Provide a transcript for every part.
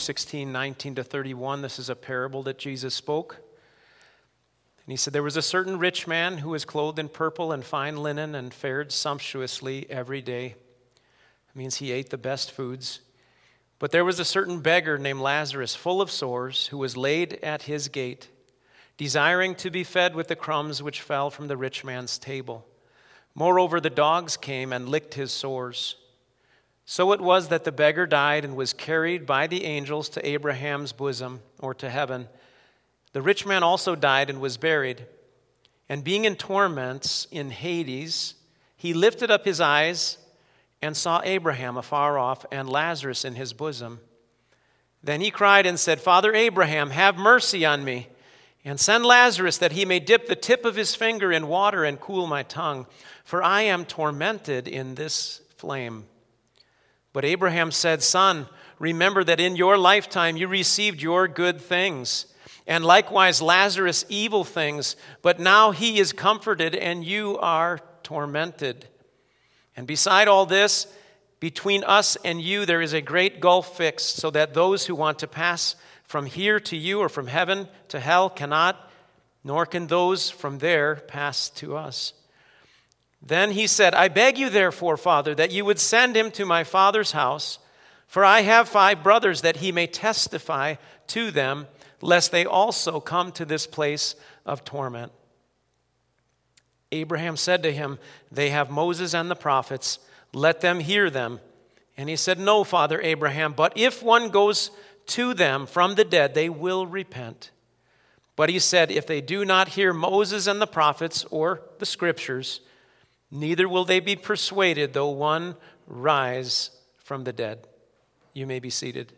16, 19 to 31. This is a parable that Jesus spoke. And he said, there was a certain rich man who was clothed in purple and fine linen and fared sumptuously every day. It means he ate the best foods. But there was a certain beggar named Lazarus, full of sores, who was laid at his gate, desiring to be fed with the crumbs which fell from the rich man's table. Moreover, the dogs came and licked his sores. So it was that the beggar died and was carried by the angels to Abraham's bosom, or to heaven. The rich man also died and was buried. And being in torments in Hades, he lifted up his eyes and saw Abraham afar off and Lazarus in his bosom. Then he cried and said, Father Abraham, have mercy on me, and send Lazarus that he may dip the tip of his finger in water and cool my tongue, for I am tormented in this flame. But Abraham said, Son, remember that in your lifetime you received your good things, and likewise Lazarus evil things, but now he is comforted and you are tormented. And beside all this, between us and you there is a great gulf fixed, so that those who want to pass from here to you or from heaven to hell cannot, nor can those from there pass to us. Then he said, I beg you therefore, Father, that you would send him to my father's house, for I have 5 brothers, that he may testify to them, lest they also come to this place of torment. Abraham said to him, They have Moses and the prophets, let them hear them. And he said, No, Father Abraham, but if one goes to them from the dead, they will repent. But he said, If they do not hear Moses and the prophets or the scriptures, neither will they be persuaded, though one rise from the dead. You may be seated.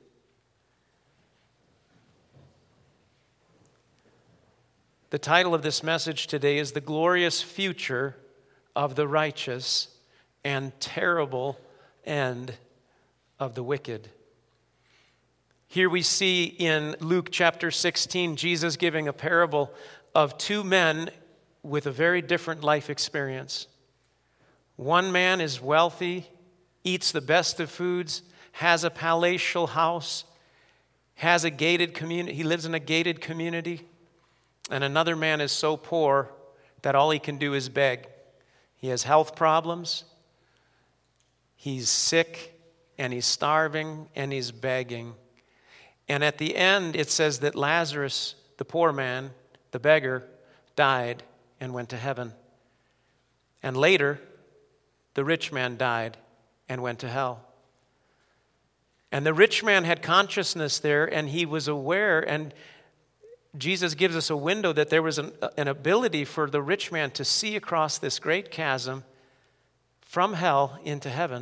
The title of this message today is The Glorious Future of the Righteous and Terrible End of the Wicked. Here we see in Luke chapter 16, Jesus giving a parable of 2 men with a very different life experience. One man is wealthy, eats the best of foods, has a palatial house, has a gated community. He lives in a gated community. And another man is so poor that all he can do is beg. He has health problems. He's sick and he's starving and he's begging. And at the end, it says that Lazarus, the poor man, the beggar, died and went to heaven. And later, the rich man died and went to hell. And the rich man had consciousness there, and he was aware, and Jesus gives us a window that there was an ability for the rich man to see across this great chasm from hell into heaven,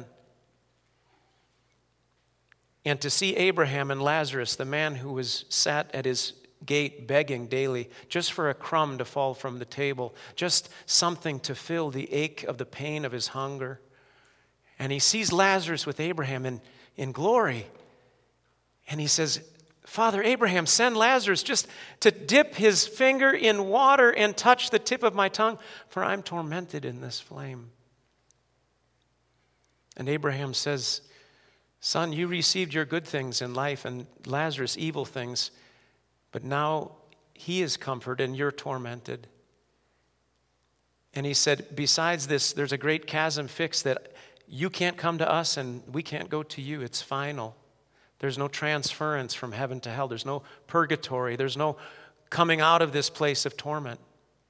and to see Abraham and Lazarus, the man who was sat at his gate begging daily just for a crumb to fall from the table, just something to fill the ache of the pain of his hunger. And he sees Lazarus with Abraham in glory, and he says, Father Abraham, send Lazarus just to dip his finger in water and touch the tip of my tongue, for I'm tormented in this flame. And Abraham says, Son, you received your good things in life and Lazarus evil things, but now he is comforted and you're tormented. And he said, besides this, there's a great chasm fixed that you can't come to us and we can't go to you. It's final. There's no transference from heaven to hell. There's no purgatory. There's no coming out of this place of torment.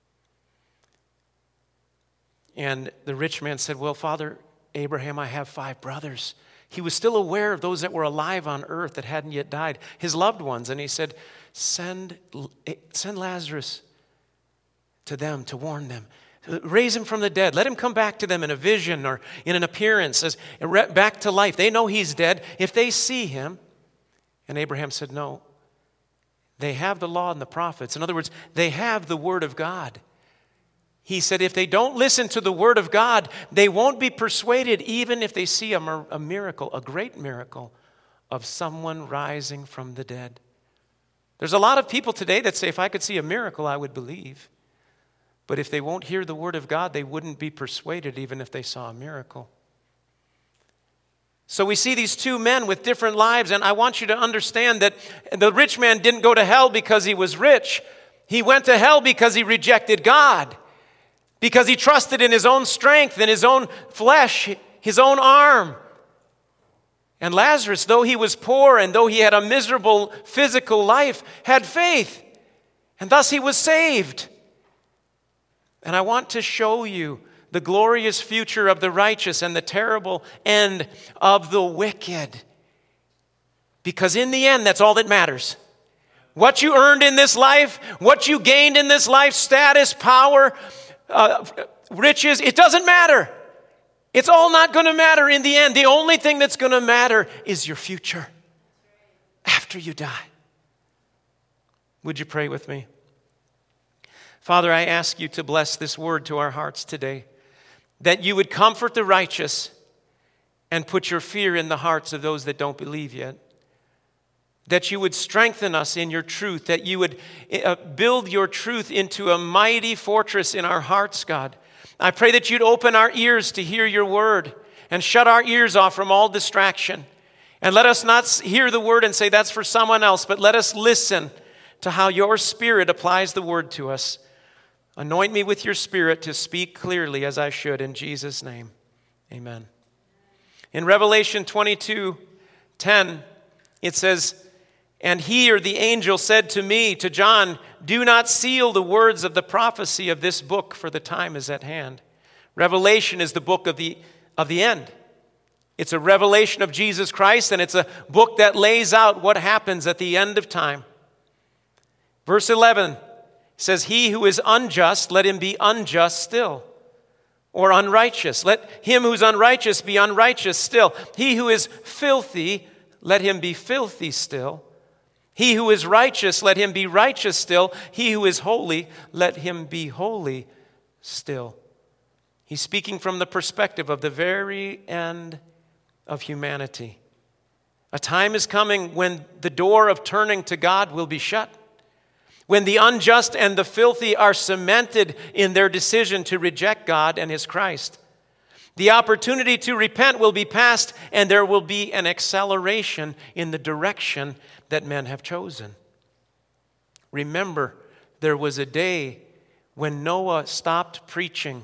And the rich man said, Well, Father Abraham, I have 5 brothers. He was still aware of those that were alive on earth that hadn't yet died, his loved ones. And he said, send Lazarus to them to warn them. Raise him from the dead. Let him come back to them in a vision or in an appearance, back to life. They know he's dead if they see him. And Abraham said, No. They have the law and the prophets. In other words, they have the word of God. He said, if they don't listen to the word of God, they won't be persuaded even if they see a miracle, a great miracle of someone rising from the dead. There's a lot of people today that say, if I could see a miracle, I would believe. But if they won't hear the word of God, they wouldn't be persuaded even if they saw a miracle. So we see these two men with different lives, and I want you to understand that the rich man didn't go to hell because he was rich. He went to hell because he rejected God, because he trusted in his own strength, in his own flesh, his own arm. And Lazarus, though he was poor and though he had a miserable physical life, had faith, and thus he was saved. And I want to show you the glorious future of the righteous and the terrible end of the wicked. Because in the end, that's all that matters. What you earned in this life, what you gained in this life, status, power, riches, it doesn't matter. It's all not going to matter in the end. The only thing that's going to matter is your future after you die. Would you pray with me? Father, I ask you to bless this word to our hearts today, that you would comfort the righteous and put your fear in the hearts of those that don't believe yet, that you would strengthen us in your truth, that you would build your truth into a mighty fortress in our hearts, God. I pray that you'd open our ears to hear your word and shut our ears off from all distraction. And let us not hear the word and say that's for someone else, but let us listen to how your Spirit applies the word to us. Anoint me with your Spirit to speak clearly as I should, in Jesus' name. Amen. In Revelation 22:10, it says, "And he," or the angel, "said to me," to John, "Do not seal the words of the prophecy of this book, for the time is at hand." Revelation is the book of the end. It's a revelation of Jesus Christ, and it's a book that lays out what happens at the end of time. Verse 11 says, "He who is unjust, let him be unjust still." Or unrighteous. Let him who's unrighteous be unrighteous still. He who is filthy, let him be filthy still. He who is righteous, let him be righteous still. He who is holy, let him be holy still. He's speaking from the perspective of the very end of humanity. A time is coming when the door of turning to God will be shut, when the unjust and the filthy are cemented in their decision to reject God and his Christ. The opportunity to repent will be past, and there will be an acceleration in the direction that men have chosen. Remember, there was a day when Noah stopped preaching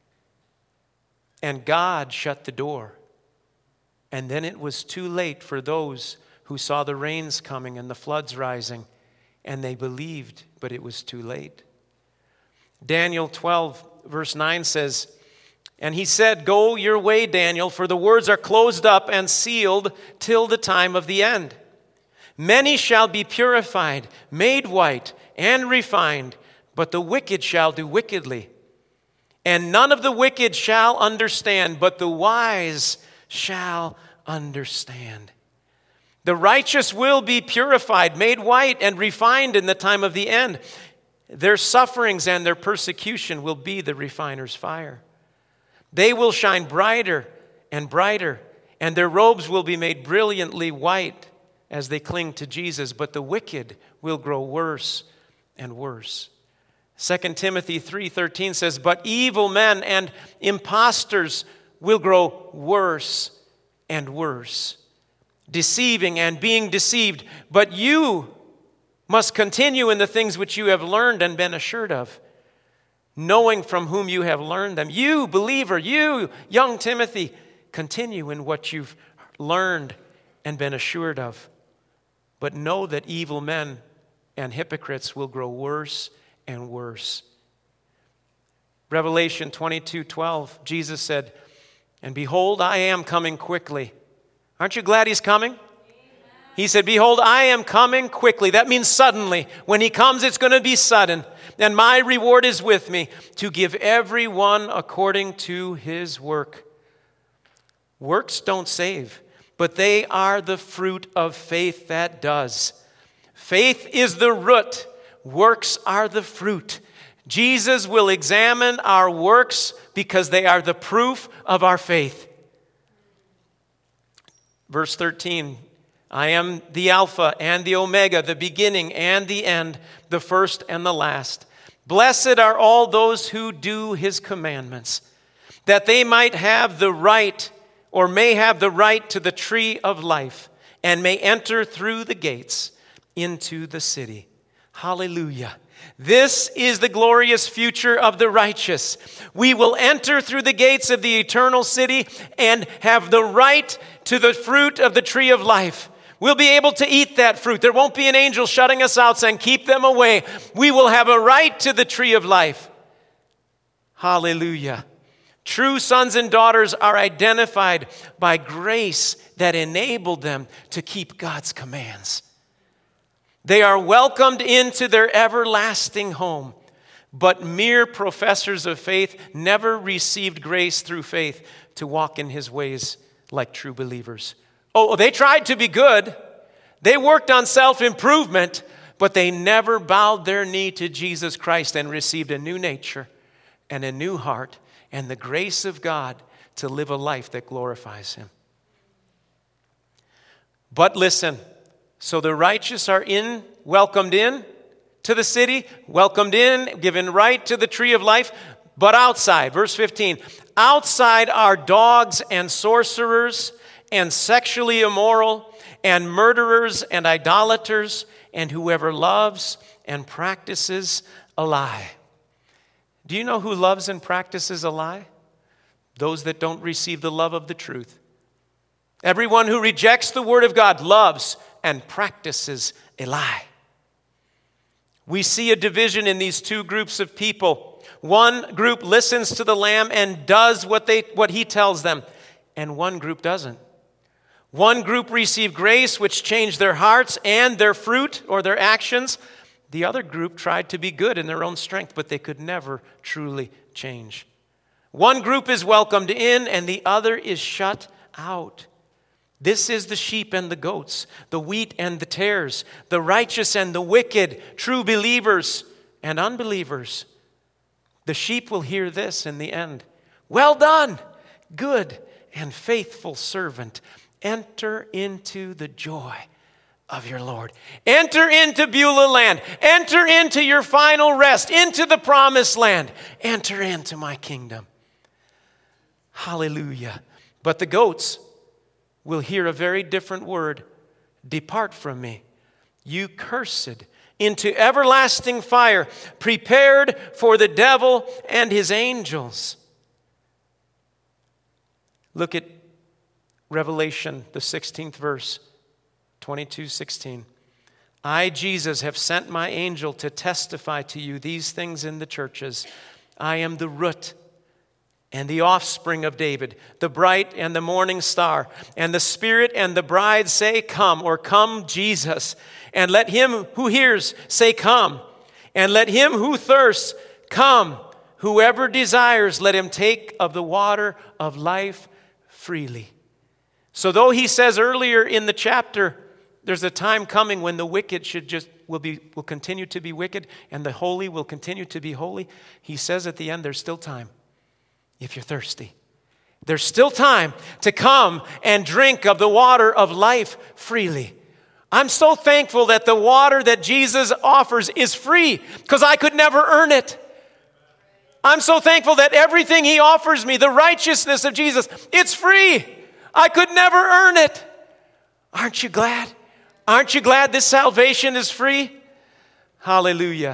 and God shut the door. And then it was too late for those who saw the rains coming and the floods rising, and they believed, but it was too late. Daniel 12, verse 9 says, "And he said, 'Go your way, Daniel, for the words are closed up and sealed till the time of the end. Many shall be purified, made white, and refined, but the wicked shall do wickedly. And none of the wicked shall understand, but the wise shall understand.'" The righteous will be purified, made white, and refined in the time of the end. Their sufferings and their persecution will be the refiner's fire. They will shine brighter and brighter, and their robes will be made brilliantly white as they cling to Jesus, but the wicked will grow worse and worse. 2 Timothy 3:13 says, "But evil men and impostors will grow worse and worse, deceiving and being deceived. But you must continue in the things which you have learned and been assured of, knowing from whom you have learned them." You, believer, you, young Timothy, continue in what you've learned and been assured of. But know that evil men and hypocrites will grow worse and worse. Revelation 22:12, Jesus said, "And behold, I am coming quickly." Aren't you glad he's coming? Amen. He said, "Behold, I am coming quickly." That means suddenly. When he comes, it's going to be sudden. "And my reward is with me, to give everyone according to his work." Works don't save, but they are the fruit of faith that does. Faith is the root. Works are the fruit. Jesus will examine our works because they are the proof of our faith. Verse 13, "I am the Alpha and the Omega, the beginning and the end, the first and the last. Blessed are all those who do his commandments, that they might have the right or may have the right to the tree of life, and may enter through the gates into the city. Hallelujah. This is the glorious future of the righteous. We will enter through the gates of the eternal city and have the right to the fruit of the tree of life. We'll be able to eat that fruit. There won't be an angel shutting us out saying, keep them away. We will have a right to the tree of life. Hallelujah. True sons and daughters are identified by grace that enabled them to keep God's commands. They are welcomed into their everlasting home. But mere professors of faith never received grace through faith to walk in his ways like true believers. Oh, they tried to be good. They worked on self-improvement, but they never bowed their knee to Jesus Christ and received a new nature and a new heart and the grace of God to live a life that glorifies him. But listen, so the righteous are welcomed in to the city, welcomed in, given right to the tree of life, but outside, verse 15, outside are dogs and sorcerers and sexually immoral and murderers and idolaters and whoever loves and practices a lie. Do you know who loves and practices a lie? Those that don't receive the love of the truth. Everyone who rejects the word of God loves and practices a lie. We see a division in these two groups of people. One group listens to the Lamb and does what he tells them, and one group doesn't. One group received grace which changed their hearts and their fruit or their actions. The other group tried to be good in their own strength, but they could never truly change. One group is welcomed in and the other is shut out. This is the sheep and the goats, the wheat and the tares, the righteous and the wicked, true believers and unbelievers. The sheep will hear this in the end. Well done, good and faithful servant. Enter into the joy of your Lord. Enter into Beulah land. Enter into your final rest, into the promised land. Enter into my kingdom. Hallelujah. But the goats will hear a very different word. Depart from me, you cursed, into everlasting fire, prepared for the devil and his angels. Look at Revelation, the 16th verse, 22:16. I, Jesus, have sent my angel to testify to you these things in the churches. I am the root and the offspring of David, the bright and the morning star. And the Spirit and the bride say, come, or come, Jesus. And let him who hears say, come. And let him who thirsts, come. Whoever desires, let him take of the water of life freely. So though he says earlier in the chapter, there's a time coming when the wicked will continue to be wicked and the holy will continue to be holy. He says at the end, there's still time. If you're thirsty, there's still time to come and drink of the water of life freely. I'm so thankful that the water that Jesus offers is free because I could never earn it. I'm so thankful that everything he offers me, the righteousness of Jesus, it's free. I could never earn it. Aren't you glad? Aren't you glad this salvation is free? Hallelujah.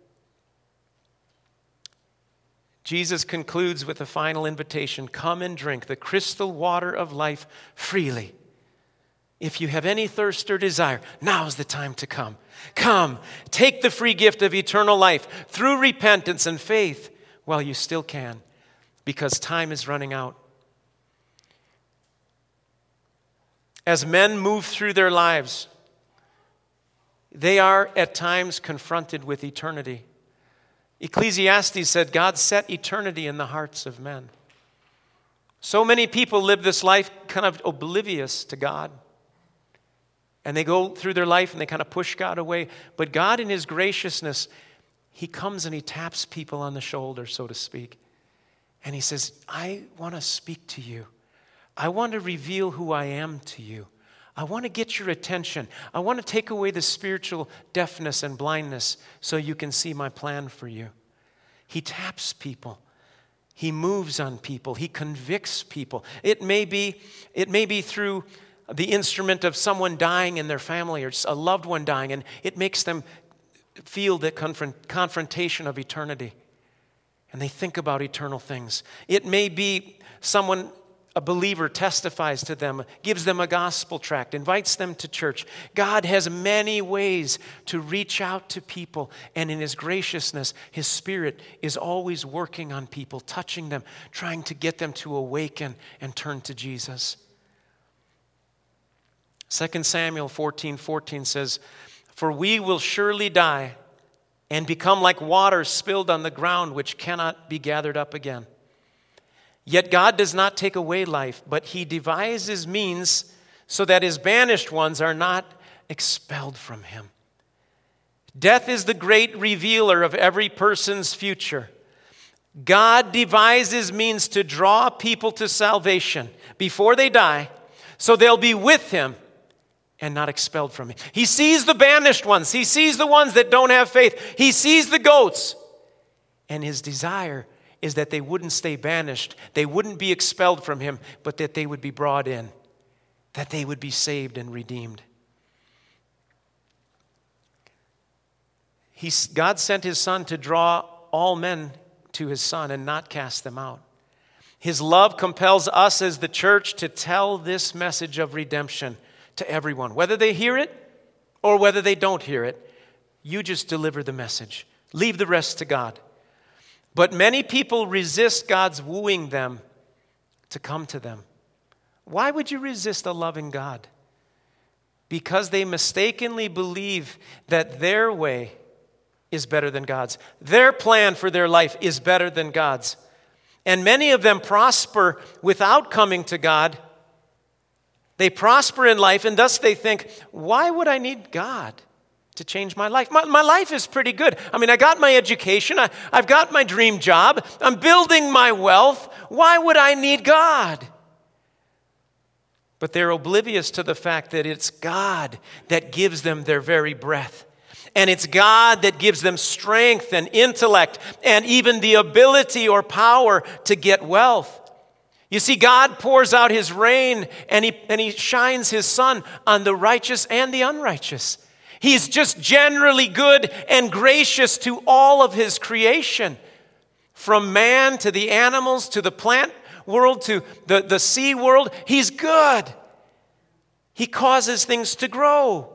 Jesus concludes with a final invitation. Come and drink the crystal water of life freely. If you have any thirst or desire, now's the time to come. Come, take the free gift of eternal life through repentance and faith while you still can, because time is running out. As men move through their lives, they are at times confronted with eternity. Ecclesiastes said, God set eternity in the hearts of men. So many people live this life kind of oblivious to God. And they go through their life and they kind of push God away. But God in his graciousness, he comes and he taps people on the shoulder, so to speak. And he says, I want to speak to you. I want to reveal who I am to you. I want to get your attention. I want to take away the spiritual deafness and blindness so you can see my plan for you. He taps people. He moves on people. He convicts people. It may be through the instrument of someone dying in their family or just a loved one dying, and it makes them feel the confrontation of eternity. And they think about eternal things. It may be someone, a believer, testifies to them, gives them a gospel tract, invites them to church. God has many ways to reach out to people, and in His graciousness, His Spirit is always working on people, touching them, trying to get them to awaken and turn to Jesus. 2 Samuel 14:14 says, "For we will surely die and become like water spilled on the ground, which cannot be gathered up again. Yet God does not take away life, but He devises means so that His banished ones are not expelled from Him." Death is the great revealer of every person's future. God devises means to draw people to salvation before they die, so they'll be with Him and not expelled from Him. He sees the banished ones. He sees the ones that don't have faith. He sees the goats. And His desire is that they wouldn't stay banished. They wouldn't be expelled from Him, but that they would be brought in, that they would be saved and redeemed. God sent His Son to draw all men to His Son and not cast them out. His love compels us as the church to tell this message of redemption to everyone, whether they hear it or whether they don't hear it. You just deliver the message. Leave the rest to God. But many people resist God's wooing them to come to them. Why would you resist a loving God? Because they mistakenly believe that their way is better than God's. Their plan for their life is better than God's. And many of them prosper without coming to God. They prosper in life, and thus they think, why would I need God to change my life? My life is pretty good. I mean, I got my education. I've got my dream job. I'm building my wealth. Why would I need God? But they're oblivious to the fact that it's God that gives them their very breath. And it's God that gives them strength and intellect and even the ability or power to get wealth. You see, God pours out His rain and He shines His sun on the righteous and the unrighteous. He's just generally good and gracious to all of His creation. From man to the animals to the plant world to the sea world, He's good. He causes things to grow.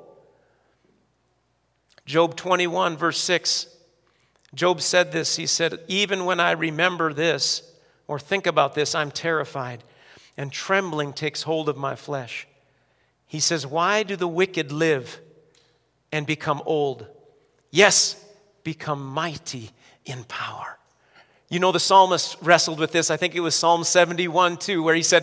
Job 21 verse 6. Job said this. He said, "Even when I remember this, or think about this, I'm terrified, and trembling takes hold of my flesh." He says, "Why do the wicked live and become old? Yes, become mighty in power." You know, the psalmist wrestled with this. I think it was Psalm 71 too, where he said,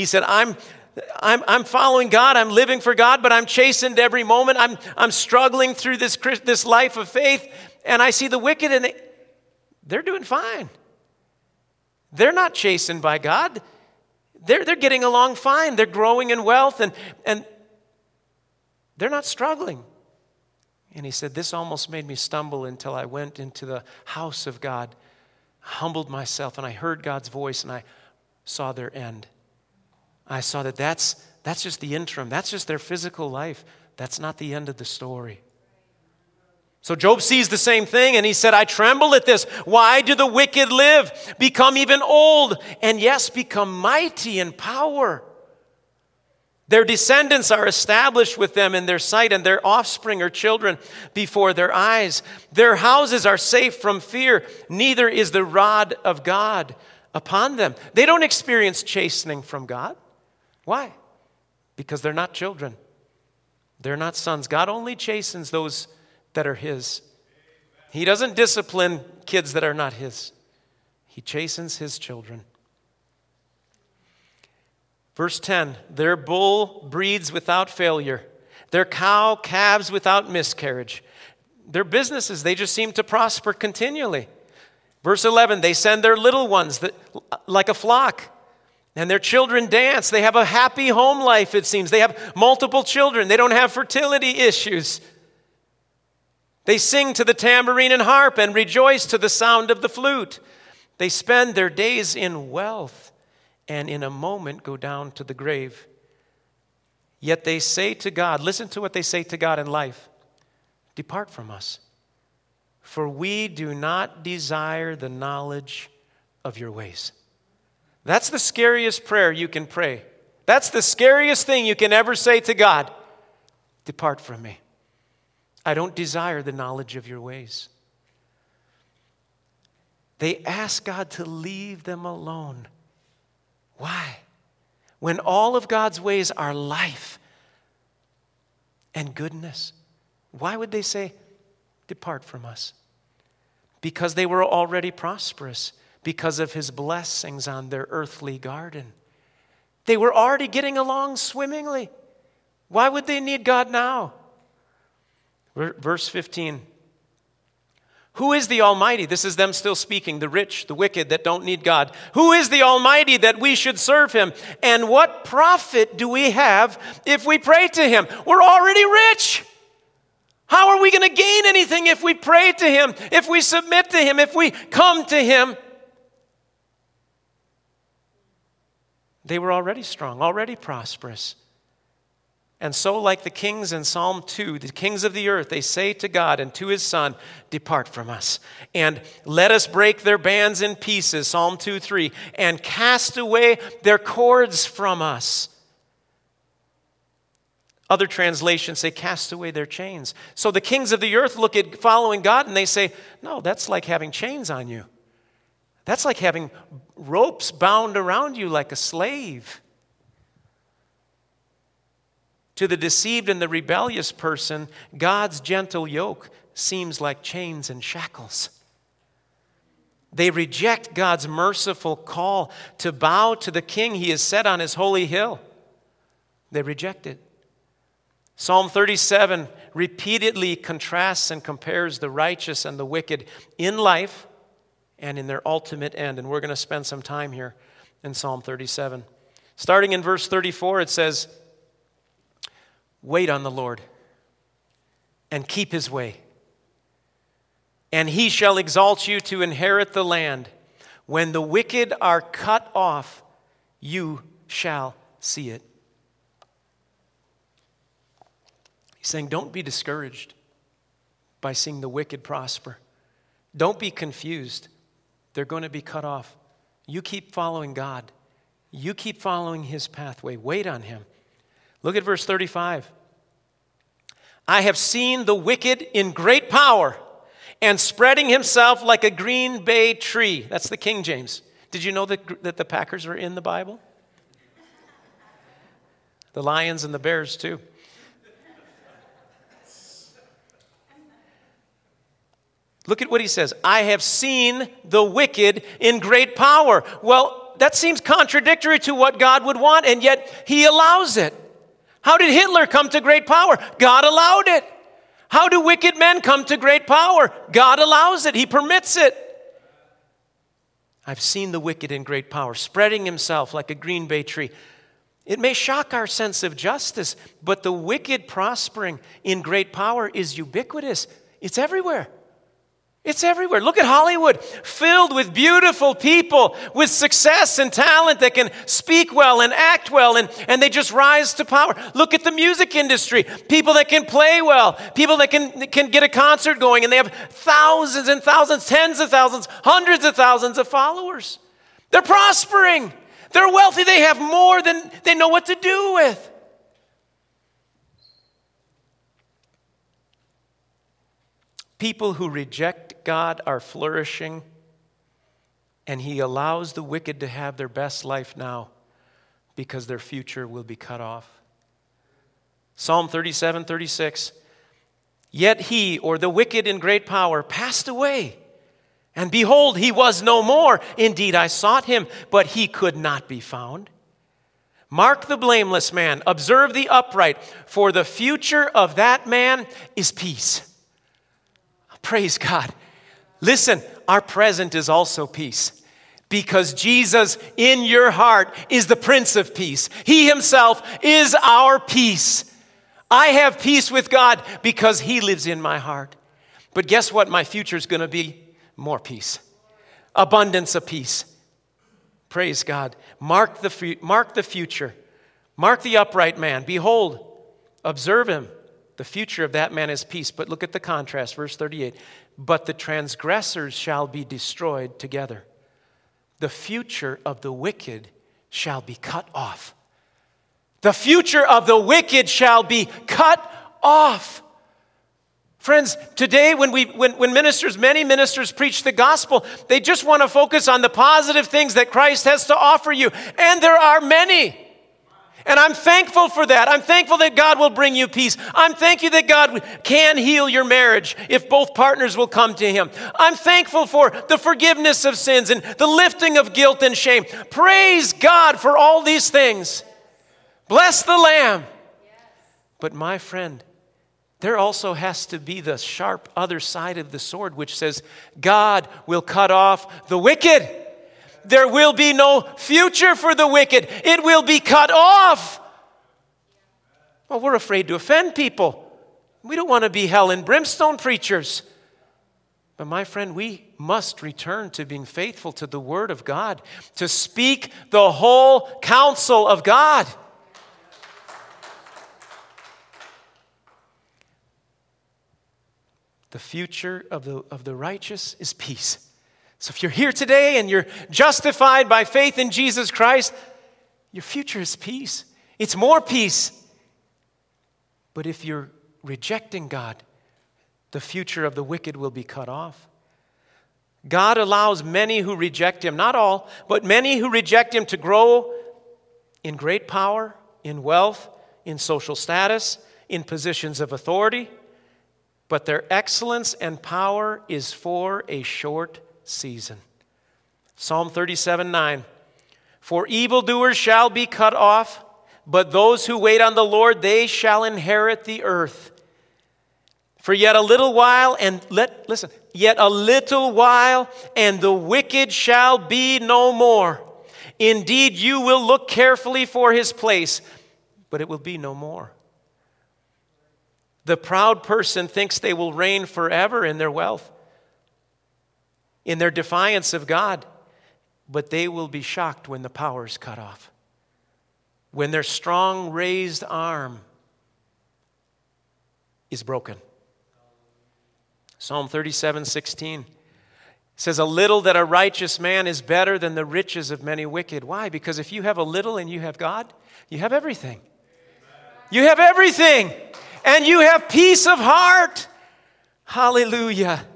I'm following God, I'm living for God, but I'm chastened every moment. I'm struggling through this life of faith, and I see the wicked, and they're doing fine. They're not chastened by God. They're getting along fine. They're growing in wealth, and they're not struggling. And he said, this almost made me stumble until I went into the house of God, humbled myself, and I heard God's voice, and I saw their end. I saw that's just the interim. That's just their physical life. That's not the end of the story. So Job sees the same thing, and he said, I tremble at this. Why do the wicked live, become even old, and yes, become mighty in power? Their descendants are established with them in their sight, and their offspring or children before their eyes. Their houses are safe from fear, neither is the rod of God upon them. They don't experience chastening from God. Why? Because they're not children. They're not sons. God only chastens those that are His. He doesn't discipline kids that are not His. He chastens His children. Verse 10, their bull breeds without failure. Their cow calves without miscarriage. Their businesses, they just seem to prosper continually. Verse 11, they send their little ones like a flock, and their children dance. They have a happy home life, it seems. They have multiple children. They don't have fertility issues. They sing to the tambourine and harp and rejoice to the sound of the flute. They spend their days in wealth and in a moment go down to the grave. Yet they say to God, listen to what they say to God in life, depart from us, for we do not desire the knowledge of your ways. That's the scariest prayer you can pray. That's the scariest thing you can ever say to God. Depart from me. I don't desire the knowledge of your ways. They ask God to leave them alone. Why? When all of God's ways are life and goodness, why would they say, depart from us? Because they were already prosperous because of his blessings on their earthly garden. They were already getting along swimmingly. Why would they need God now? Verse 15. Who is the Almighty? This is them still speaking, the rich, the wicked that don't need God. Who is the Almighty that we should serve him? And what profit do we have if we pray to him? We're already rich. How are we going to gain anything if we pray to him, if we submit to him, if we come to him? They were already strong, already prosperous. And so, like the kings in Psalm 2, the kings of the earth, they say to God and to his Son, depart from us, and let us break their bands in pieces, Psalm 2:3, and cast away their cords from us. Other translations say, cast away their chains. So the kings of the earth look at following God and they say, no, that's like having chains on you. That's like having ropes bound around you like a slave. To the deceived and the rebellious person, God's gentle yoke seems like chains and shackles. They reject God's merciful call to bow to the king he has set on his holy hill. They reject it. Psalm 37 repeatedly contrasts and compares the righteous and the wicked in life and in their ultimate end. And we're going to spend some time here in Psalm 37. Starting in verse 34, it says, wait on the Lord and keep his way, and he shall exalt you to inherit the land. When the wicked are cut off, you shall see it. He's saying, don't be discouraged by seeing the wicked prosper. Don't be confused. They're going to be cut off. You keep following God. You keep following his pathway. Wait on him. Look at verse 35. I have seen the wicked in great power and spreading himself like a green bay tree. That's the King James. Did you know that the Packers are in the Bible? The Lions and the Bears too. Look at what he says. I have seen the wicked in great power. Well, that seems contradictory to what God would want, and yet he allows it. How did Hitler come to great power? God allowed it. How do wicked men come to great power? God allows it. He permits it. I've seen the wicked in great power, spreading himself like a green bay tree. It may shock our sense of justice, but the wicked prospering in great power is ubiquitous. It's everywhere. It's everywhere. Look at Hollywood, filled with beautiful people with success and talent that can speak well and act well, and they just rise to power. Look at the music industry, people that can play well, people that can get a concert going, and they have thousands and thousands, tens of thousands, hundreds of thousands of followers. They're prospering. They're wealthy. They have more than they know what to do with. People who reject God are flourishing, and he allows the wicked to have their best life now because their future will be cut off. Psalm 37:36. Yet he, or the wicked in great power, passed away, and behold, he was no more. Indeed, I sought him, but he could not be found. Mark the blameless man, observe the upright, for the future of that man is peace. Praise God. Listen, our present is also peace, because Jesus in your heart is the Prince of Peace. He himself is our peace. I have peace with God because he lives in my heart. But guess what? My future is going to be more peace. abundance of peace. Praise God. Mark the future. Mark the upright man. Behold, observe him. The future of that man is peace. But look at the contrast, verse 38. But the transgressors shall be destroyed together. The future of the wicked shall be cut off. The future of the wicked shall be cut off. Friends, today when many ministers preach the gospel, they just want to focus on the positive things that Christ has to offer you. And there are many. And I'm thankful for that. I'm thankful that God will bring you peace. I'm thankful that God can heal your marriage if both partners will come to Him. I'm thankful for the forgiveness of sins and the lifting of guilt and shame. Praise God for all these things. Bless the Lamb. But my friend, there also has to be the sharp other side of the sword, which says God will cut off the wicked. There will be no future for the wicked. It will be cut off. Well, we're afraid to offend people. We don't want to be hell and brimstone preachers. But my friend, we must return to being faithful to the Word of God, to speak the whole counsel of God. The future of the righteous is peace. So if you're here today and you're justified by faith in Jesus Christ, your future is peace. It's more peace. But if you're rejecting God, the future of the wicked will be cut off. God allows many who reject Him, not all, but many who reject Him to grow in great power, in wealth, in social status, in positions of authority. But their excellence and power is for a short season. Psalm 37:9. For evildoers shall be cut off, but those who wait on the Lord, they shall inherit the earth. For yet a little while, yet a little while, and the wicked shall be no more. Indeed, you will look carefully for his place, but it will be no more. The proud person thinks they will reign forever in their wealth, in their defiance of God, but they will be shocked when the power is cut off, when their strong raised arm is broken. Psalm 37:16 says, a little that a righteous man is better than the riches of many wicked. Why? Because if you have a little and you have God, you have everything. You have everything. And you have peace of heart. Hallelujah.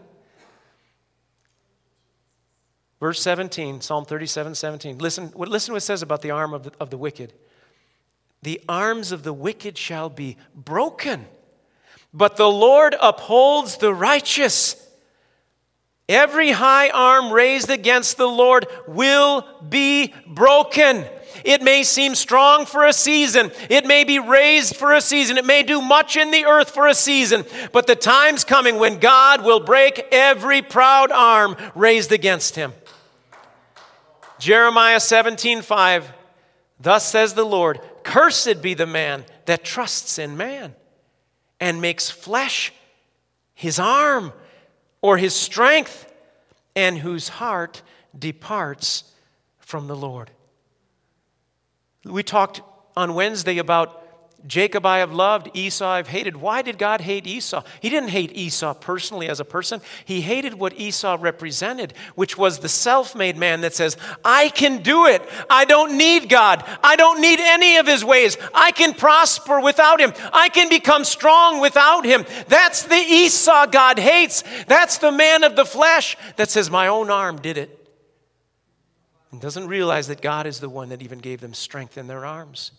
Verse 17, Psalm 37:17. Listen what it says about the arm of the wicked. The arms of the wicked shall be broken, but the Lord upholds the righteous. Every high arm raised against the Lord will be broken. It may seem strong for a season. It may be raised for a season. It may do much in the earth for a season. But the time's coming when God will break every proud arm raised against him. Jeremiah 17:5. Thus says the Lord, cursed be the man that trusts in man and makes flesh his arm or his strength, and whose heart departs from the Lord. We talked on Wednesday about Jacob I have loved, Esau I've hated. Why did God hate Esau? He didn't hate Esau personally as a person. He hated what Esau represented, which was the self-made man that says, I can do it. I don't need God. I don't need any of his ways. I can prosper without him. I can become strong without him. That's the Esau God hates. That's the man of the flesh that says, my own arm did it. And doesn't realize that God is the one that even gave them strength in their arms.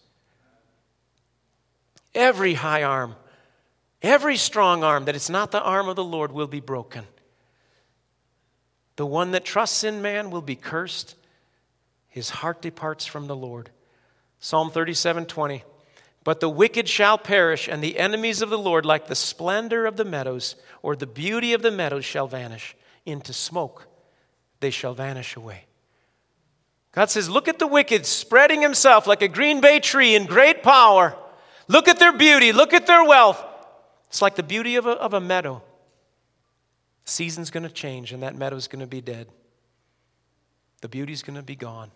Every high arm, every strong arm that it's not the arm of the Lord will be broken. The one that trusts in man will be cursed. His heart departs from the Lord. Psalm 37:20. But the wicked shall perish, and the enemies of the Lord, like the splendor of the meadows, or the beauty of the meadows, shall vanish. Into smoke they shall vanish away. God says, look at the wicked spreading himself like a green bay tree in great power. Look at their beauty. Look at their wealth. It's like the beauty of a meadow. The season's going to change and that meadow's going to be dead. The beauty's going to be gone.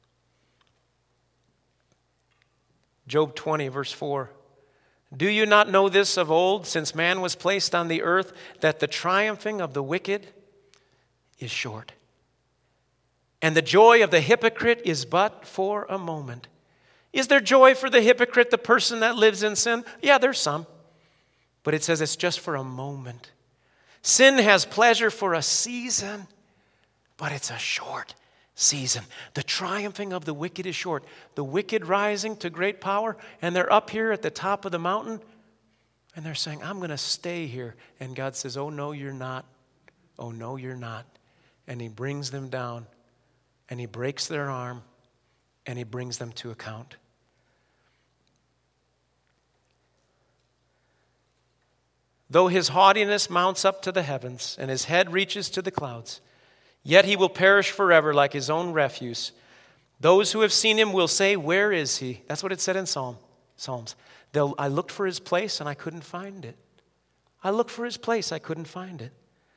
Job 20, verse 4. Do you not know this of old, since man was placed on the earth, that the triumphing of the wicked is short, and the joy of the hypocrite is but for a moment? Is there joy for the hypocrite, the person that lives in sin? Yeah, there's some. But it says it's just for a moment. Sin has pleasure for a season, but it's a short season. The triumphing of the wicked is short. The wicked rising to great power, and they're up here at the top of the mountain, and they're saying, I'm going to stay here. And God says, oh, no, you're not. Oh, no, you're not. And he brings them down, and he breaks their arm, and he brings them to account. Though his haughtiness mounts up to the heavens, and his head reaches to the clouds, yet he will perish forever like his own refuse. Those who have seen him will say, where is he? That's what it said in Psalms. I looked for his place and I couldn't find it. I looked for his place, I couldn't find it.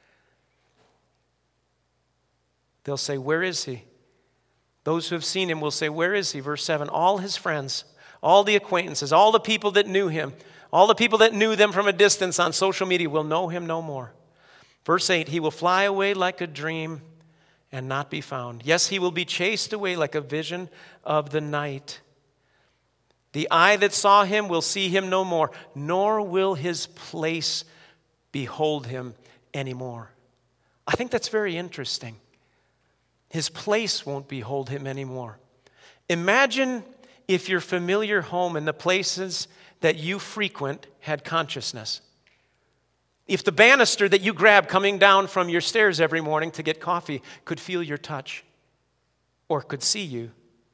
They'll say, where is he? Those who have seen him will say, where is he? Verse 7, all his friends, all the acquaintances, all the people that knew him, all the people that knew them from a distance on social media will know him no more. Verse 8, he will fly away like a dream and not be found. Yes, he will be chased away like a vision of the night. The eye that saw him will see him no more, nor will his place behold him anymore. I think that's very interesting. His place won't behold him anymore. Imagine if your familiar home and the places that you frequent had consciousness. If the banister that you grab coming down from your stairs every morning to get coffee could feel your touch or could see you.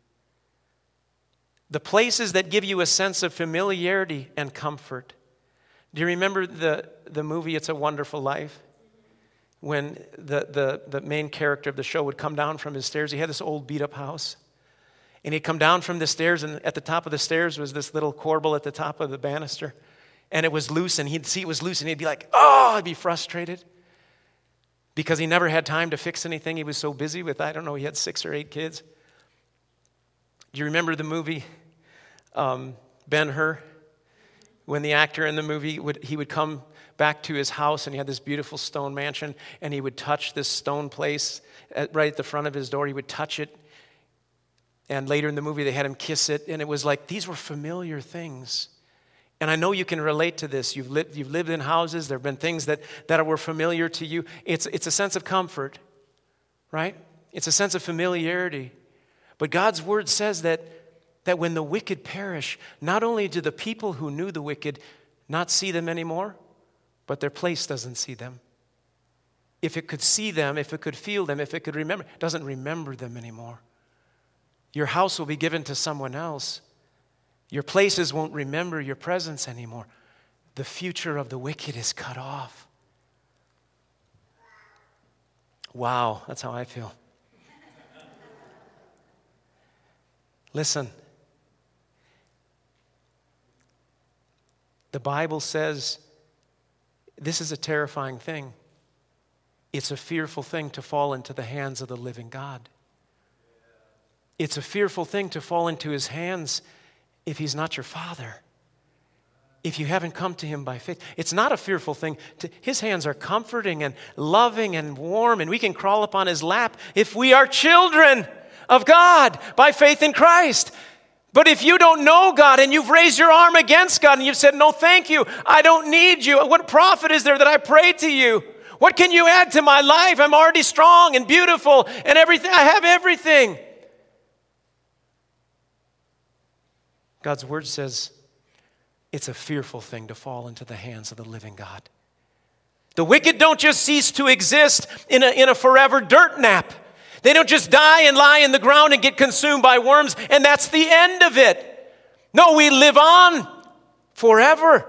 The places that give you a sense of familiarity and comfort. Do you remember the movie It's a Wonderful Life? When the main character of the show would come down from his stairs. He had this old beat-up house. And he'd come down from the stairs, and at the top of the stairs was this little corbel at the top of the banister. And it was loose, and he'd see it was loose, and he'd be like, oh, I'd be frustrated. Because he never had time to fix anything. He was so busy with, I don't know, he had 6 or 8 kids. Do you remember the movie Ben-Hur? When the actor in the movie, he would come back to his house, and he had this beautiful stone mansion, and he would touch this stone place right at the front of his door. He would touch it. And later in the movie, they had him kiss it. And it was like, these were familiar things. And I know you can relate to this. You've lived in houses. There have been things that were familiar to you. It's a sense of comfort, right? It's a sense of familiarity. But God's word says that when the wicked perish, not only do the people who knew the wicked not see them anymore, but their place doesn't see them. If it could see them, if it could feel them, if it could remember, it doesn't remember them anymore. Your house will be given to someone else. Your places won't remember your presence anymore. The future of the wicked is cut off. Wow, that's how I feel. Listen. The Bible says this is a terrifying thing. It's a fearful thing to fall into the hands of the living God. It's a fearful thing to fall into his hands if he's not your father. If you haven't come to him by faith. It's not a fearful thing. His hands are comforting and loving and warm, and we can crawl upon his lap if we are children of God by faith in Christ. But if you don't know God and you've raised your arm against God and you've said, no, thank you, I don't need you. What profit is there that I pray to you? What can you add to my life? I'm already strong and beautiful and everything. I have everything. God's word says it's a fearful thing to fall into the hands of the living God. The wicked don't just cease to exist in a forever dirt nap. They don't just die and lie in the ground and get consumed by worms, and that's the end of it. No, we live on forever.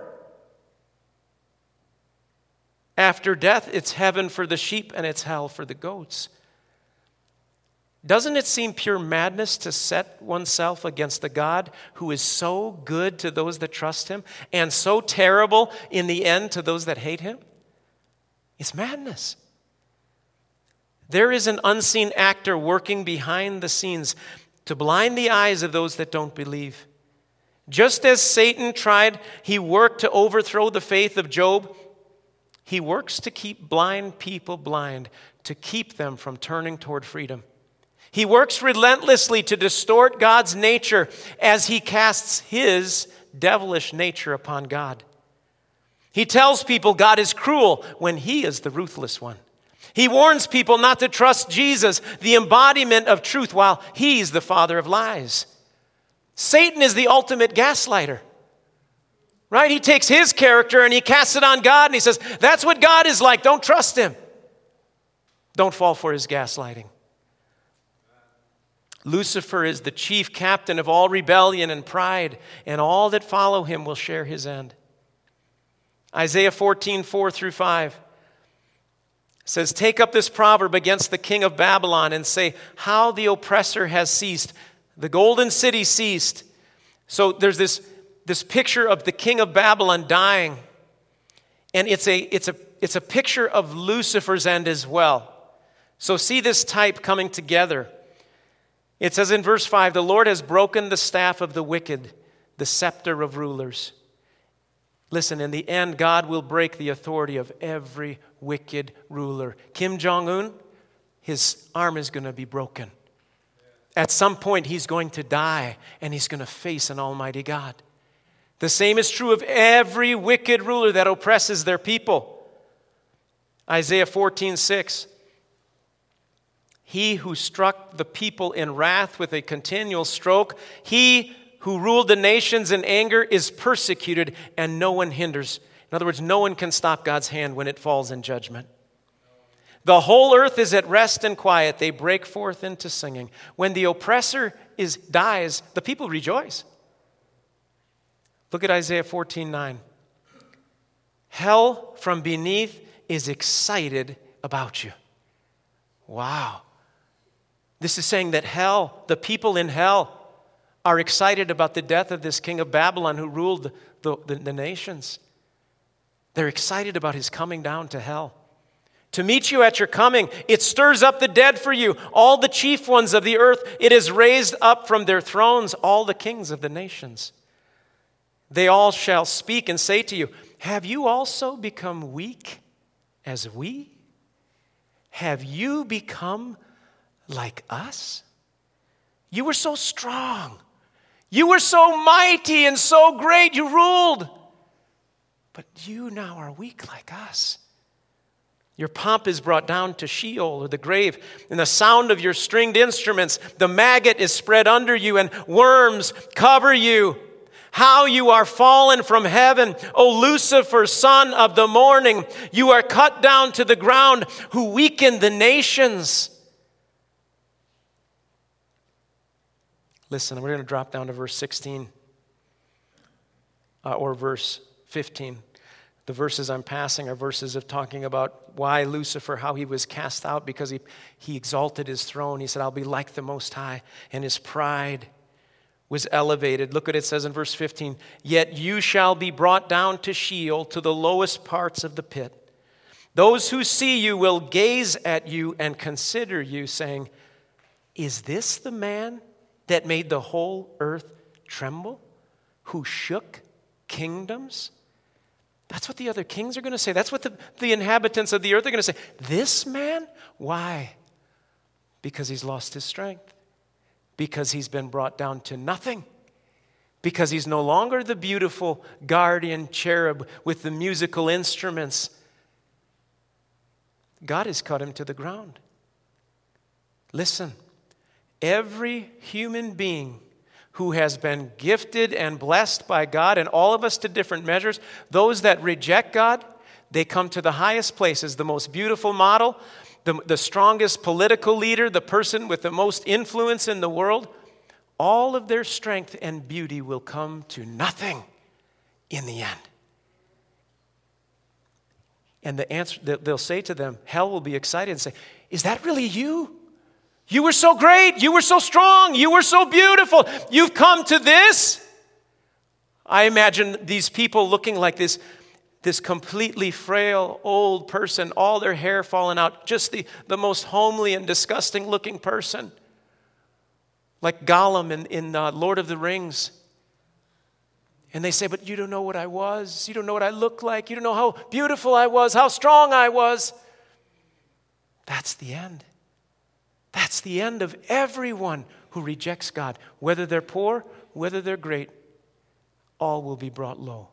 After death, it's heaven for the sheep and it's hell for the goats. Doesn't it seem pure madness to set oneself against a God who is so good to those that trust him and so terrible in the end to those that hate him? It's madness. There is an unseen actor working behind the scenes to blind the eyes of those that don't believe. Just as Satan he worked to overthrow the faith of Job, he works to keep blind people blind, to keep them from turning toward freedom. He works relentlessly to distort God's nature as he casts his devilish nature upon God. He tells people God is cruel when he is the ruthless one. He warns people not to trust Jesus, the embodiment of truth, while he's the father of lies. Satan is the ultimate gaslighter. Right? He takes his character and he casts it on God and he says, that's what God is like. Don't trust him. Don't fall for his gaslighting. Lucifer is the chief captain of all rebellion and pride, and all that follow him will share his end. Isaiah 14:4-5 says, take up this proverb against the king of Babylon and say, how the oppressor has ceased. The golden city ceased. So there's this picture of the king of Babylon dying. And it's a picture of Lucifer's end as well. So see this type coming together. It says in verse 5, the Lord has broken the staff of the wicked, the scepter of rulers. Listen, in the end, God will break the authority of every wicked ruler. Kim Jong-un, his arm is going to be broken. At some point, he's going to die, and he's going to face an almighty God. The same is true of every wicked ruler that oppresses their people. Isaiah 14:6. He who struck the people in wrath with a continual stroke, he who ruled the nations in anger is persecuted, and no one hinders. In other words, no one can stop God's hand when it falls in judgment. The whole earth is at rest and quiet. They break forth into singing. When the oppressor dies, the people rejoice. Look at Isaiah 14:9. Hell from beneath is excited about you. Wow. This is saying that hell, the people in hell, are excited about the death of this king of Babylon who ruled the nations. They're excited about his coming down to hell. To meet you at your coming, it stirs up the dead for you. All the chief ones of the earth, it is raised up from their thrones, all the kings of the nations. They all shall speak and say to you, have you also become weak as we? Have you become like us? You were so strong. You were so mighty and so great. You ruled. But you now are weak like us. Your pomp is brought down to Sheol, or the grave, and the sound of your stringed instruments. The maggot is spread under you, and worms cover you. How you are fallen from heaven, O Lucifer, son of the morning. You are cut down to the ground, who weaken the nations. Listen, we're going to drop down to verse 16 or verse 15. The verses I'm passing are verses of talking about why Lucifer, how he was cast out because he exalted his throne. He said, I'll be like the Most High, and his pride was elevated. Look what it says in verse 15. Yet you shall be brought down to Sheol, to the lowest parts of the pit. Those who see you will gaze at you and consider you, saying, is this the man that made the whole earth tremble, who shook kingdoms? That's what the other kings are going to say. That's what the inhabitants of the earth are going to say. This man? Why? Because he's lost his strength. Because he's been brought down to nothing. Because he's no longer the beautiful guardian cherub with the musical instruments. God has cut him to the ground. Listen, every human being who has been gifted and blessed by God, and all of us to different measures, those that reject God, they come to the highest places, the most beautiful model, the strongest political leader, the person with the most influence in the world. All of their strength and beauty will come to nothing in the end. And the answer, they'll say to them, hell will be excited and say, is that really you? You were so great. You were so strong. You were so beautiful. You've come to this. I imagine these people looking like this This completely frail old person, all their hair falling out, just the most homely and disgusting looking person. Like Gollum in Lord of the Rings. And they say, but you don't know what I was. You don't know what I looked like. You don't know how beautiful I was, how strong I was. That's the end. That's the end of everyone who rejects God. Whether they're poor, whether they're great, all will be brought low.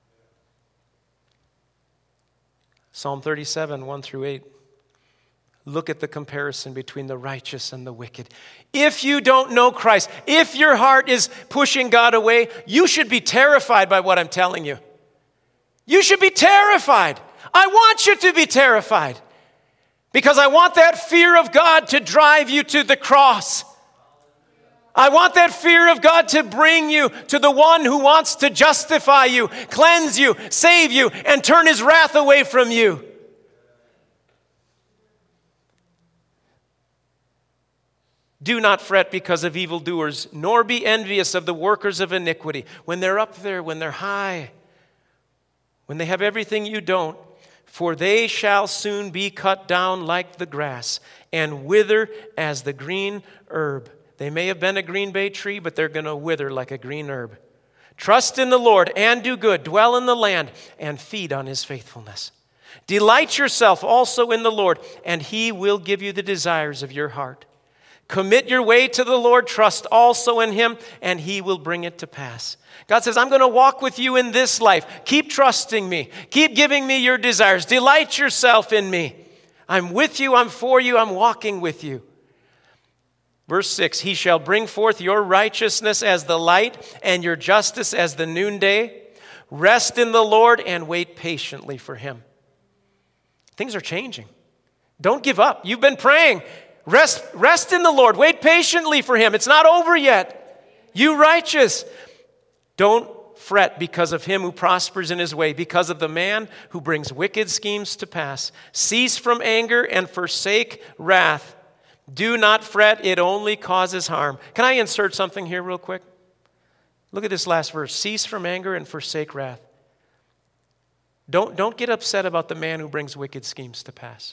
Psalm 37, 1 through 8. Look at the comparison between the righteous and the wicked. If you don't know Christ, if your heart is pushing God away, you should be terrified by what I'm telling you. You should be terrified. I want you to be terrified. Because I want that fear of God to drive you to the cross. I want that fear of God to bring you to the one who wants to justify you, cleanse you, save you, and turn his wrath away from you. Do not fret because of evildoers, nor be envious of the workers of iniquity. When they're up there, when they're high, when they have everything you don't, for they shall soon be cut down like the grass and wither as the green herb. They may have been a green bay tree, but they're going to wither like a green herb. Trust in the Lord and do good. Dwell in the land and feed on his faithfulness. Delight yourself also in the Lord, and he will give you the desires of your heart. Commit your way to the Lord. Trust also in him, and he will bring it to pass. God says, I'm going to walk with you in this life. Keep trusting me. Keep giving me your desires. Delight yourself in me. I'm with you. I'm for you. I'm walking with you. Verse 6, he shall bring forth your righteousness as the light and your justice as the noonday. Rest in the Lord and wait patiently for him. Things are changing. Don't give up. You've been praying. Rest in the Lord. Wait patiently for him. It's not over yet. You righteous. Don't fret because of him who prospers in his way, because of the man who brings wicked schemes to pass. Cease from anger and forsake wrath. Do not fret, it only causes harm. Can I insert something here real quick? Look at this last verse. Cease from anger and forsake wrath. Don't get upset about the man who brings wicked schemes to pass.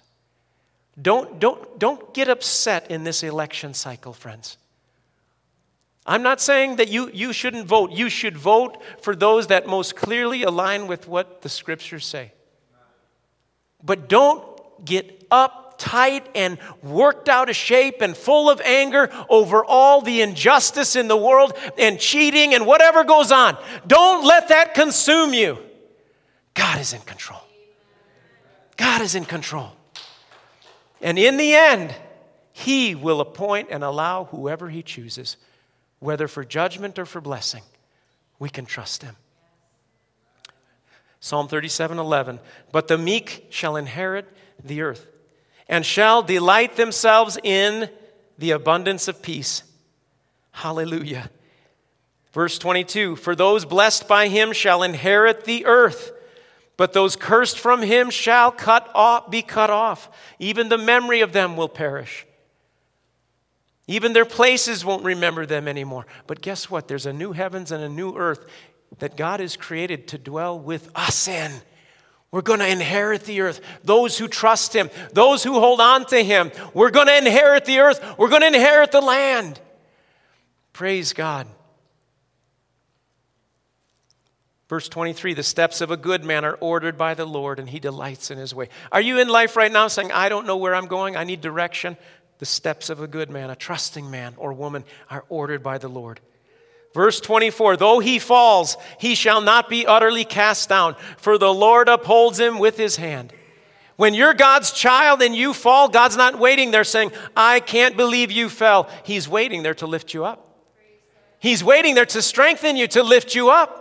Don't get upset in this election cycle, friends. I'm not saying that you shouldn't vote. You should vote for those that most clearly align with what the scriptures say. But don't get uptight and worked out of shape and full of anger over all the injustice in the world and cheating and whatever goes on. Don't let that consume you. God is in control. God is in control. And in the end, he will appoint and allow whoever he chooses, whether for judgment or for blessing. We can trust him. Psalm 37:11. But the meek shall inherit the earth and shall delight themselves in the abundance of peace. Hallelujah. Verse 22. For those blessed by him shall inherit the earth, but those cursed from him shall be cut off. Even the memory of them will perish. Even their places won't remember them anymore. But guess what? There's a new heavens and a new earth that God has created to dwell with us in. We're going to inherit the earth. Those who trust him, those who hold on to him, we're going to inherit the earth. We're going to inherit the land. Praise God. Verse 23, the steps of a good man are ordered by the Lord, and he delights in his way. Are you in life right now saying, I don't know where I'm going, I need direction? The steps of a good man, a trusting man or woman, are ordered by the Lord. Verse 24, though he falls, he shall not be utterly cast down, for the Lord upholds him with his hand. When you're God's child and you fall, God's not waiting there saying, I can't believe you fell. He's waiting there to lift you up. He's waiting there to strengthen you, to lift you up.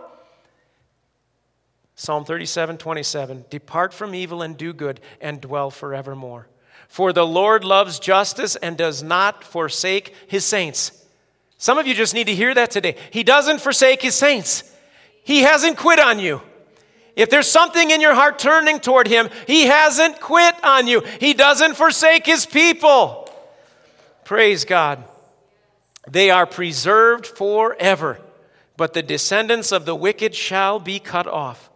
Psalm 37:27, depart from evil and do good and dwell forevermore. For the Lord loves justice and does not forsake his saints. Some of you just need to hear that today. He doesn't forsake his saints. He hasn't quit on you. If there's something in your heart turning toward him, he hasn't quit on you. He doesn't forsake his people. Praise God. They are preserved forever, but the descendants of the wicked shall be cut off.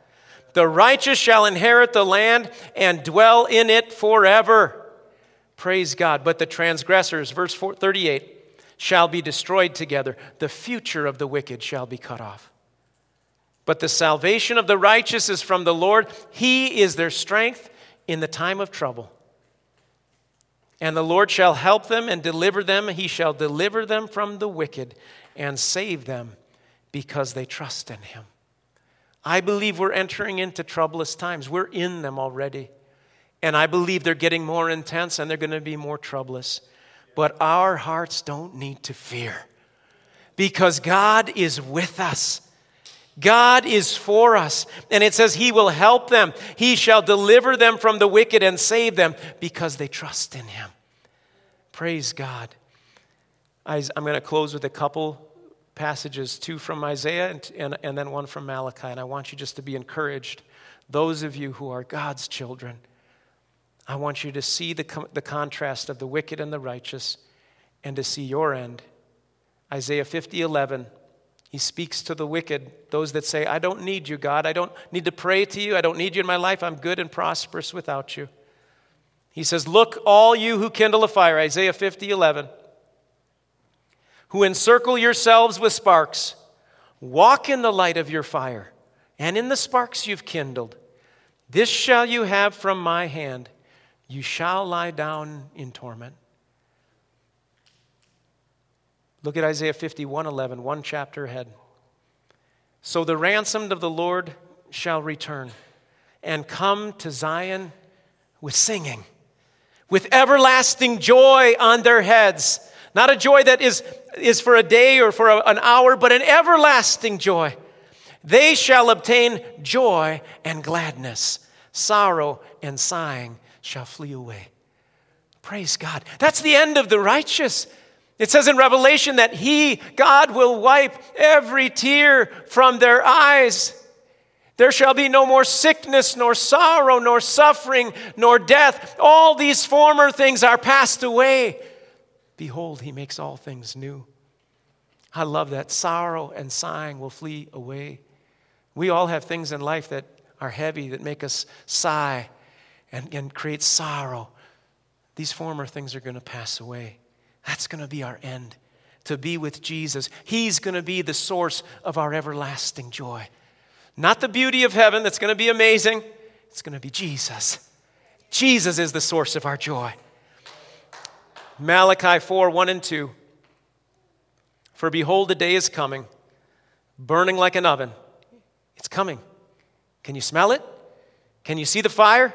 The righteous shall inherit the land and dwell in it forever. Praise God. But the transgressors, verse 38, shall be destroyed together. The future of the wicked shall be cut off. But the salvation of the righteous is from the Lord. He is their strength in the time of trouble. And the Lord shall help them and deliver them. He shall deliver them from the wicked and save them because they trust in him. I believe we're entering into troublous times. We're in them already. And I believe they're getting more intense and they're going to be more troublous. But our hearts don't need to fear because God is with us. God is for us. And it says he will help them. He shall deliver them from the wicked and save them because they trust in him. Praise God. I'm going to close with a couple passages, two from Isaiah and then one from Malachi. And I want you just to be encouraged. Those of you who are God's children, I want you to see the contrast of the wicked and the righteous and to see your end. Isaiah 50:11. He speaks to the wicked, those that say, I don't need you, God. I don't need to pray to you. I don't need you in my life. I'm good and prosperous without you. He says, look, all you who kindle a fire, Isaiah 50:11, who encircle yourselves with sparks, walk in the light of your fire, and in the sparks you've kindled. This shall you have from my hand. You shall lie down in torment. Look at Isaiah 51:11, one chapter ahead. So the ransomed of the Lord shall return and come to Zion with singing, with everlasting joy on their heads. Not a joy that is for a day or for an hour, but an everlasting joy. They shall obtain joy and gladness. Sorrow and sighing shall flee away. Praise God. That's the end of the righteous. It says in Revelation that God will wipe every tear from their eyes. There shall be no more sickness, nor sorrow, nor suffering, nor death. All these former things are passed away. Behold, he makes all things new. I love that. Sorrow and sighing will flee away. We all have things in life that are heavy, that make us sigh and create sorrow. These former things are going to pass away. That's going to be our end, to be with Jesus. He's going to be the source of our everlasting joy. Not the beauty of heaven that's going to be amazing. It's going to be Jesus. Jesus is the source of our joy. Malachi 4:1-2. For behold, the day is coming, burning like an oven. It's coming. Can you smell it? Can you see the fire?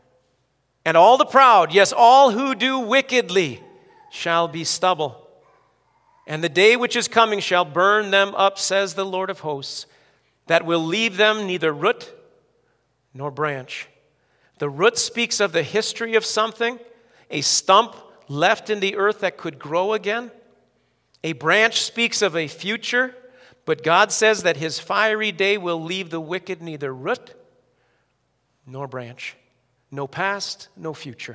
And all the proud, yes, all who do wickedly, shall be stubble. And the day which is coming shall burn them up, says the Lord of hosts, that will leave them neither root nor branch. The root speaks of the history of something, a stump left in the earth that could grow again. A branch speaks of a future, but God says that his fiery day will leave the wicked neither root nor branch. No past, no future.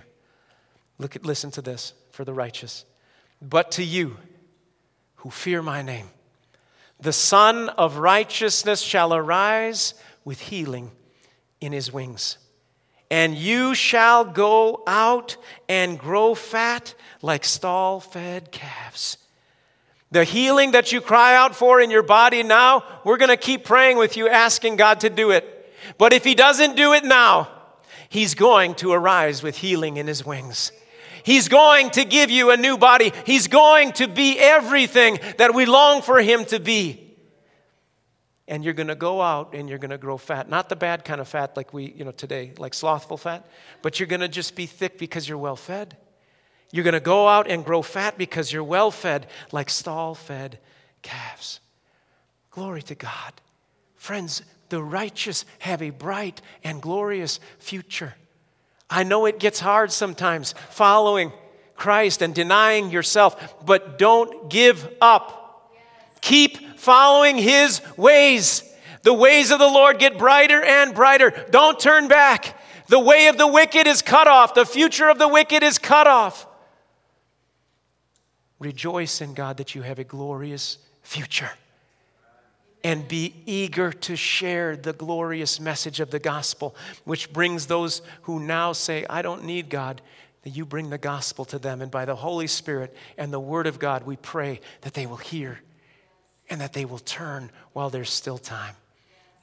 Listen to this for the righteous. But to you who fear my name, the Son of righteousness shall arise with healing in his wings. And you shall go out and grow fat like stall-fed calves. The healing that you cry out for in your body now, we're going to keep praying with you, asking God to do it. But if he doesn't do it now, he's going to arise with healing in his wings. He's going to give you a new body. He's going to be everything that we long for him to be. And you're going to go out and you're going to grow fat. Not the bad kind of fat like today, like slothful fat. But you're going to just be thick because you're well fed. You're going to go out and grow fat because you're well fed like stall-fed calves. Glory to God. Friends, the righteous have a bright and glorious future. I know it gets hard sometimes following Christ and denying yourself, but don't give up. Keep following his ways. The ways of the Lord get brighter and brighter. Don't turn back. The way of the wicked is cut off. The future of the wicked is cut off. Rejoice in God that you have a glorious future. and be eager to share the glorious message of the gospel, which brings those who now say, I don't need God, that you bring the gospel to them. And by the Holy Spirit and the word of God, we pray that they will hear and that they will turn while there's still time.